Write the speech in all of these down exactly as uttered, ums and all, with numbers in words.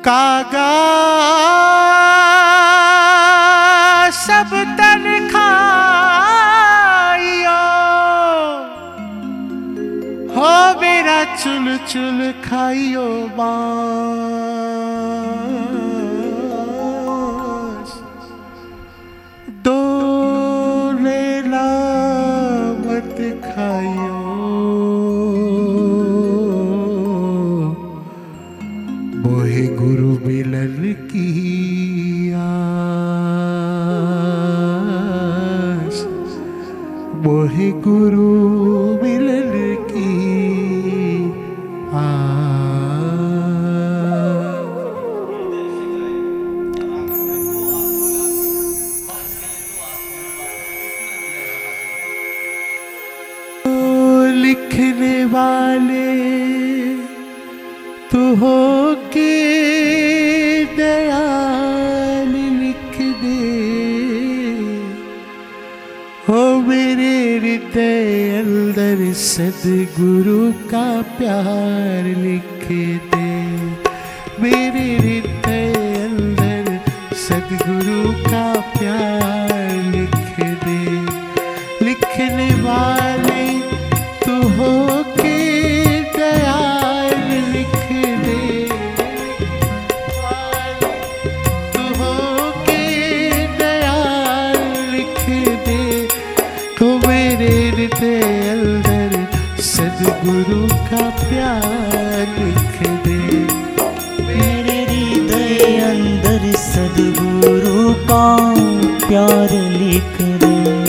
कागा सब तन खाइयो हो मेरा चुल चुल खाइयो बांस दो लेला मत खाइयो मोहे गुरु मिलन की आस मोहे गुरु मिलन की आस। लिखने वाले तू हो के दयाल लिख दे हो मेरे हृदय अंदर सद्गुरु का प्यार लिख दे मेरे हृदय अंदर सद्गुरु का प्यार लिख दे। लिखने वाले तू हो के दयाल लिख दे तू हो के दयाल लिख दे तो मेरे हृदय अंदर सद्गुरु का प्यार लिख दे मेरे हृदय अंदर सद्गुरु का प्यार लिख दे।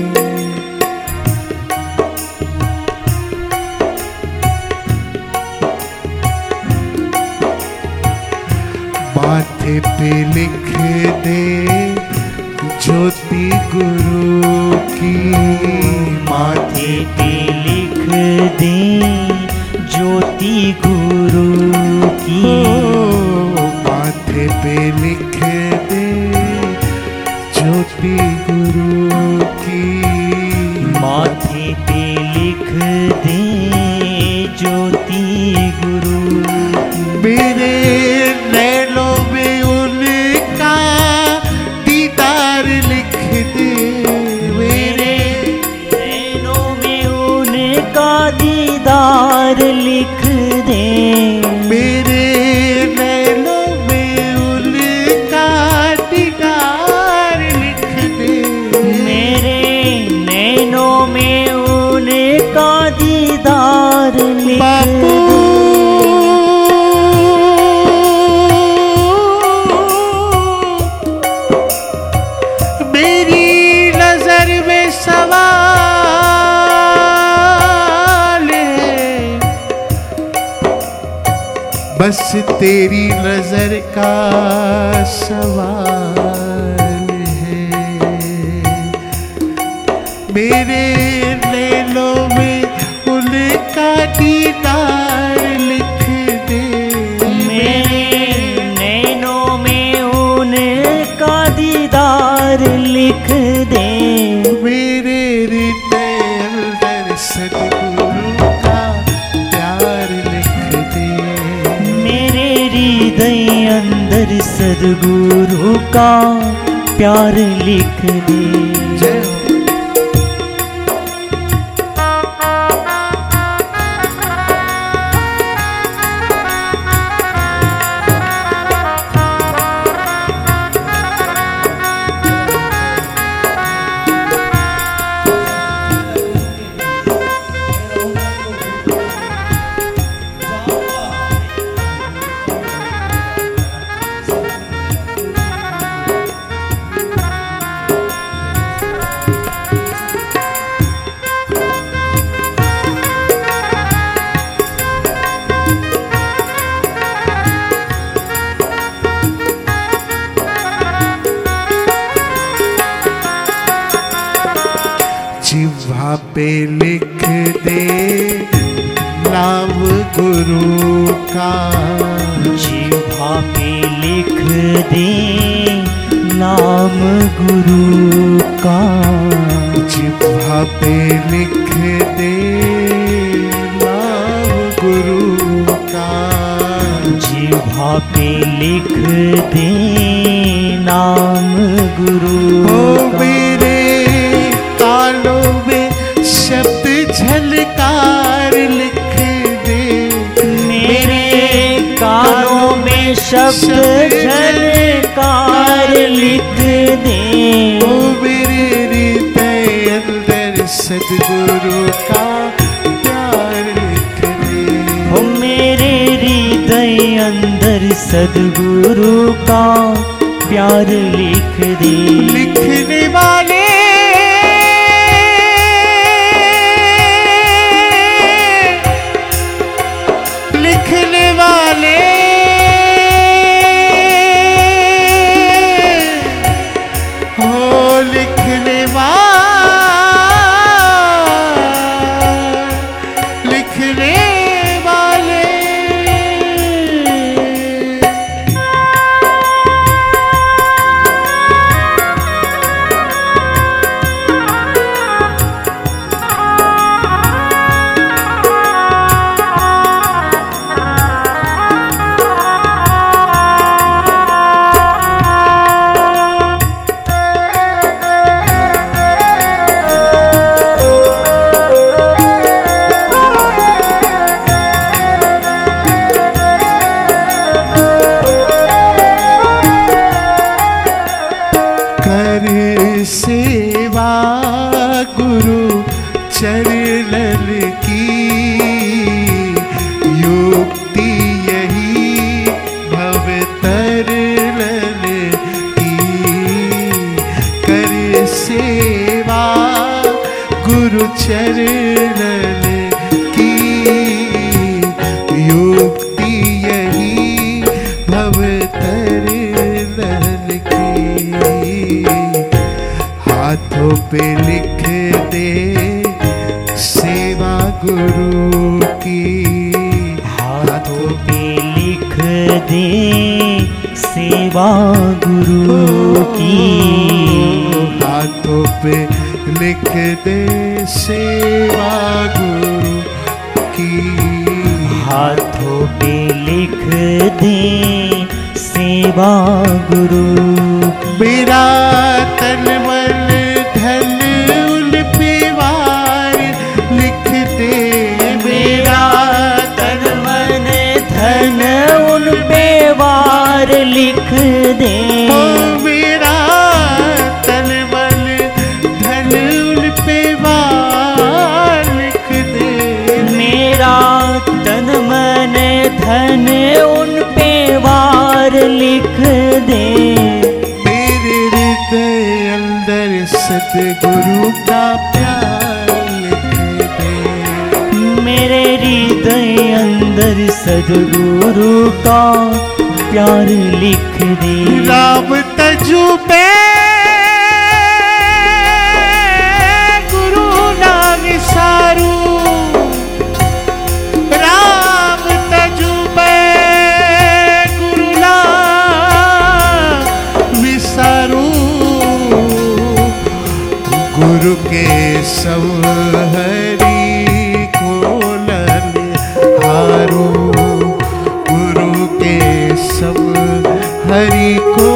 माथे पे लिख दे ज्योति गुरु की माथे पे लिख दे ज्योति गुरु की माथे पे लिख दे ज्योति गुरु की माथे पे लिख दे ज्योति गुरु मेरे नैनों में उनका दीदार लिख दे मेरे नैनों में उनका दीदार लिख दे मेरे नैनों में उनका दीदार लिख दे मेरे नैनों में उनका दीदार लिख बापू मेरी नजर में सवाल है बस तेरी नजर का सवाल है मेरे नैनों में उनका दीदार लिख दे मेरे नैनों में उनका दीदार लिख दे मेरे हृदय अंदर सद्गुरु का प्यार लिख दे मेरे हृदय अंदर सद्गुरु का प्यार लिख दे। जय हो। जिह्वा पे लिख दे नाम गुरु का जिह्वा पे लिख दे नाम गुरु का जिह्वा पे लिख दे नाम गुरु का जिह्वा पे लिख दे नाम गुरु हो का। मेरे कानों में शब्द झलकार लिख दे, मेरे कानों में शब्द झलकार लिख दे। ओ मेरे हृदय अंदर सद्गुरु का प्यार लिख दे। हो मेरे हृदय अंदर सद्गुरु का प्यार लिख दे। लिखने वाले लिखने वाले हो लिखने वाले लिखने वाले सेवा गुरु चरणन की युक्ति यही भव तरलन की। कर सेवा गुरु चरणन की युक्ति यही भव तरलन की। हाथों पे लिख दे सेवा गुरु की, हाथों पे लिख दे सेवा गुरु की। हाथों पे लिख दे सेवा गुरु की। हाथों पे लिख दे सेवा गुरु की। मेरा तन मन धन उन पे वार लिख दे। मेरा तन मन धन उन पे वार लिख दे। ओ मेरा तन मन धन उन पे वार लिख दे। मेरा तन मन धन उन पे वार लिख दे। मेरे हृदय अंदर सतगुरु का प्यार लिख दे। मेरे हृदय अंदर सद्गुरु का प्यार लिख दे। राम तजुबे गुरु ना विसारू। राम तजुबे गुरु ना विसारू। गुरु के सब हरि को हारू। गुरु के सब हरि को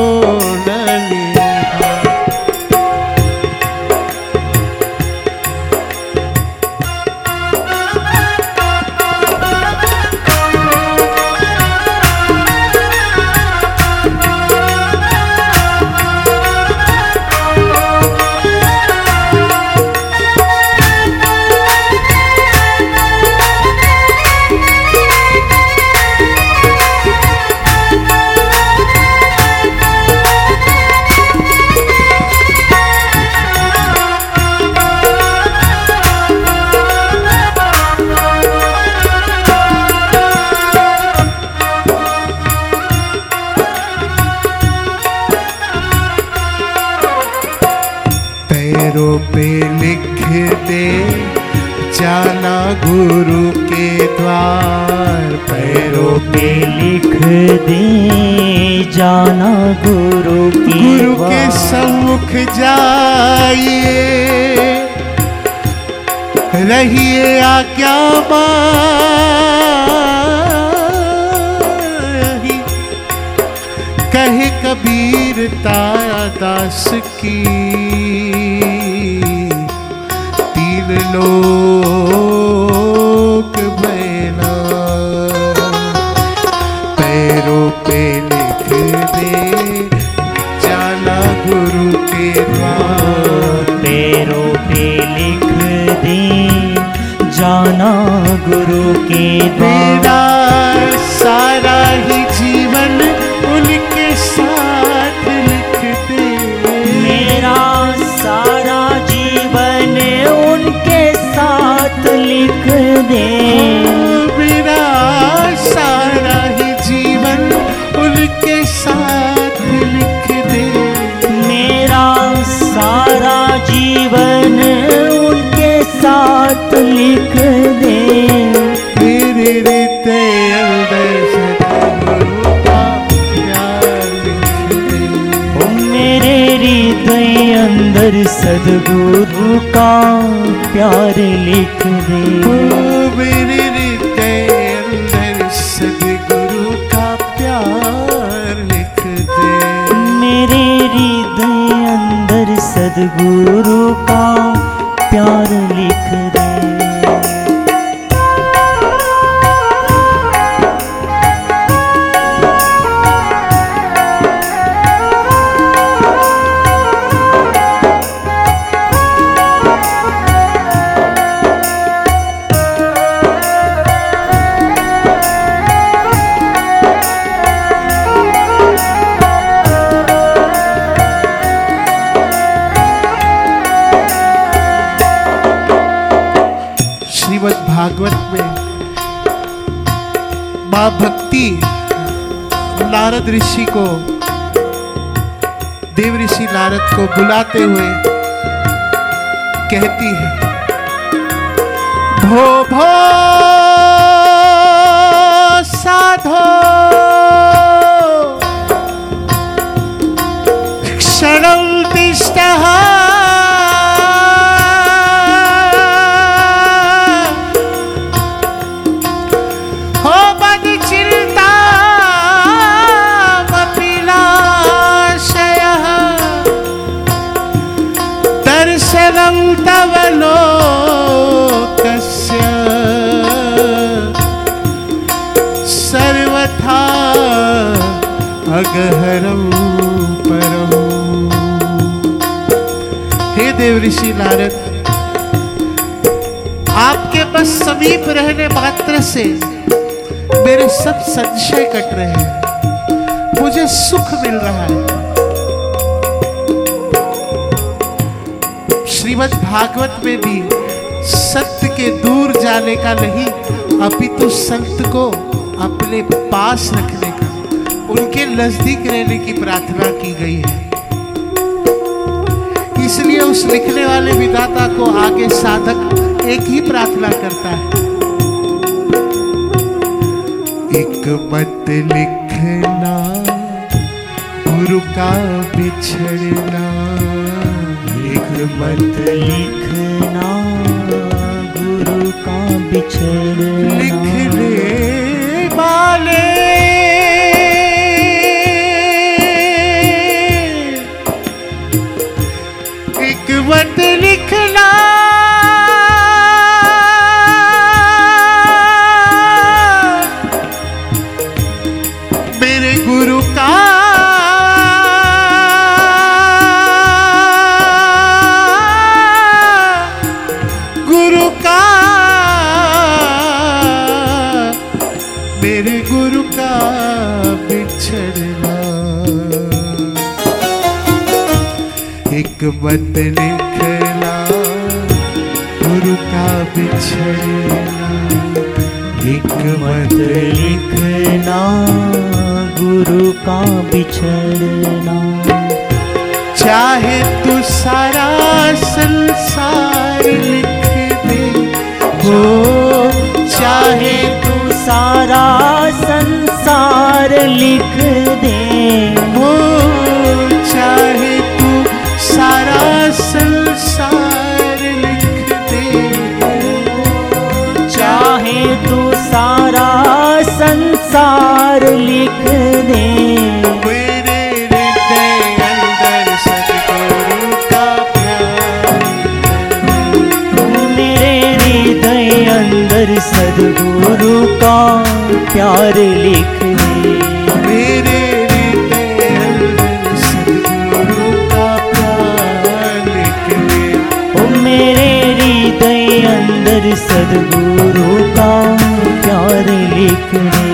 पैरों पे लिख दे जाना गुरु के द्वार। पैरों पे लिख दे जाना गुरु की गुरु के द्वार। सम्मुख जाइए रहिए आज्ञामान। दास की तीन लोक बैना, पैरों पे लिख दे जाना गुरु के द्वार, पैरों पे लिख दे जाना गुरु के मेरा द्वार। सारा ही जीवन उनके साथ लिख दे, मेरा सारा जीवन उनके साथ लिख दे, मेरा सारा ही जीवन उनके साथ लिख दे, मेरा सारा जीवन उनके साथ लिख दे। मेरे हृदय अंदर सतगुरु का प्यार लिख दे, ओ मेरे हृदय अंदर सद्गुरु का प्यार लिख दे, ओ मेरे हृदय अंदर सतगुरु का प्यार लिख दे, मेरे हृदय अंदर सद्गुरु का प्यार लिख दे। श्रीमद् भागवत में मां भक्ति नारद ऋषि को, देव ऋषि नारद को बुलाते हुए कहती है, भो भो साधो क्षणं तिष्ठः, दर्शनं तव लोकस्य सर्वथा अगहरं परम्। हे देव ऋषि नारद, आपके बस समीप रहने मात्र से मेरे सब संशय कट रहे हैं, मुझे सुख मिल रहा है। श्रीमद् भागवत में भी सत्य के दूर जाने का नहीं, अपितु संत को अपने पास रखने का, उनके नजदीक रहने की प्रार्थना की गई है। इसलिए उस लिखने वाले विधाता को आगे साधक एक ही प्रार्थना करता है, एक मत लिखना गुरु का बिछड़ना, एक मत लिखना गुरु का बिछड़ना, लिखने वाले एक मत लिखना, मेरे गुरु का मेरे गुरु का बिछड़ना, एक मत लिखना गुरु का बिछड़ना, एक मत लिखना गुरु का बिछड़ना, चाहे तू सारा संसार लिख दे, हो चाहे तू सारा संसार लिख दे, हो चाहे तू सारा संसार लिख दे, चाहे तू सारा संसार लिख दे, मेरे हृदय अंदर सद सदगुरु का प्यार लिख दे। मेरे हृदय अंदर सदगुरु का प्यार लिख दे। ओ मेरे हृदय अंदर सदगुरु का प्यार लिख दे।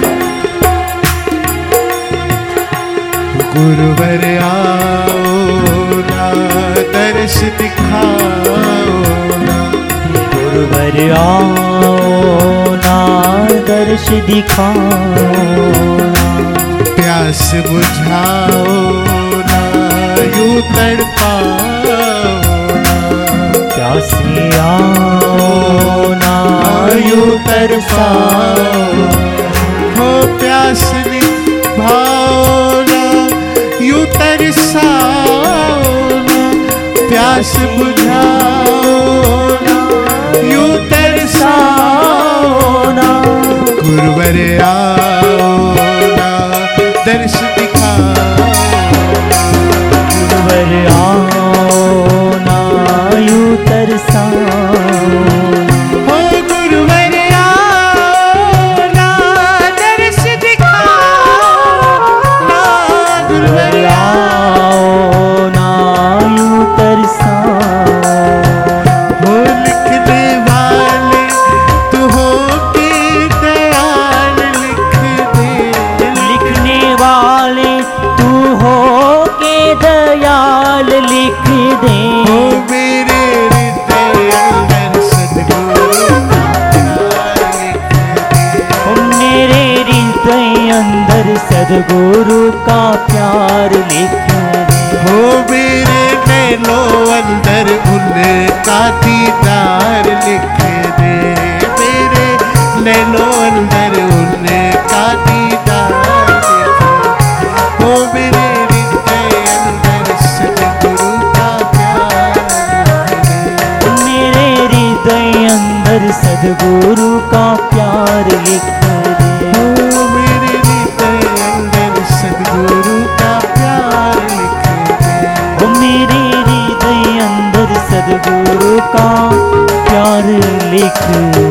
गुरुवर आओ ना दर्श दिखाओ ना। गुरुवर आओ ना दर्श दिखाओ ना। प्यास बुझाओ ना यूं तड़पाओ ना। प्यासे आओ ना यूं तरसाओ। हो प्यास निभाओ ना यूं तरसाओ ना। प्यास बुझाओ ना यूं तरसाओ ना। गुरुवर आओ ना दर्श दिखाओ। गुरुवर आओ ना यूं तरसाओ। हो गुरुवर आओ ना दर्श दिखाओ ना। गुरुवर आओ ना यूं तरसाओ। हो लिखने वाले तू हो के दयाल लिख दे। लिखने वाले तू हो के दयाल लिख दे। हो मेरे हृदय अंदर सदगुरु का प्यार लिख दे। ओ मेरे हृदय अंदर सदगुरु का प्यार लिख दे। हो मेरे नैनों अंदर उनका दीदार लिख दे। मेरे नैनों अंदर उनका दीदार लिख दे। हो मेरे हृदय अंदर सदगुरु का प्यार लिख दे। ओ मेरे हृदय अंदर सदगुरु का प्यार लिख दे। हो मेरे हृदय अंदर सदगुरु का प्यार लिख दे। ओ मेरे हृदय अंदर सदगुरु का प्यार लिख